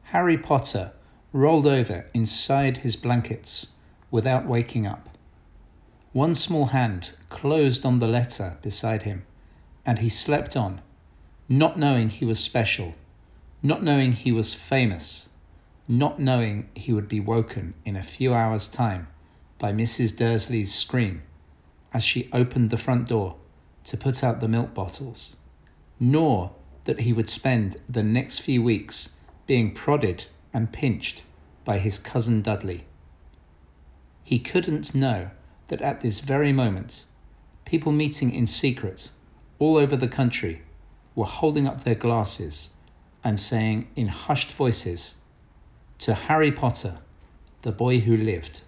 Harry Potter rolled over inside his blankets without waking up. One small hand closed on the letter beside him, and he slept on, not knowing he was special, not knowing he was famous, not knowing he would be woken in a few hours' time by Mrs. Dursley's scream as she opened the front door to put out the milk bottles, nor that he would spend the next few weeks being prodded and pinched by his cousin Dudley. He couldn't know that at this very moment, people meeting in secret all over the country were holding up their glasses and saying in hushed voices, "To Harry Potter, the boy who lived."